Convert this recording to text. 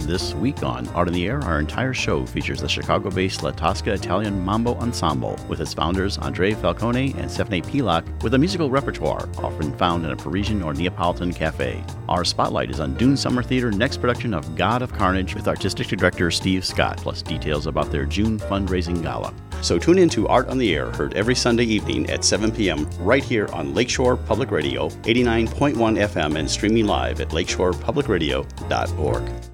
This week on Art on the Air, our entire show features the Chicago-based La Tosca Italian Mambo Ensemble with its founders Andre Falcone and Stephanie Pilac with a musical repertoire often found in a Parisian or Neapolitan cafe. Our spotlight is on Dune Summer Theater next production of God of Carnage with artistic director Steve Scott, plus details about their June fundraising gala. So tune in to Art on the Air, heard every Sunday evening at 7 p.m. right here on Lakeshore Public Radio, 89.1 FM, and streaming live at lakeshorepublicradio.org.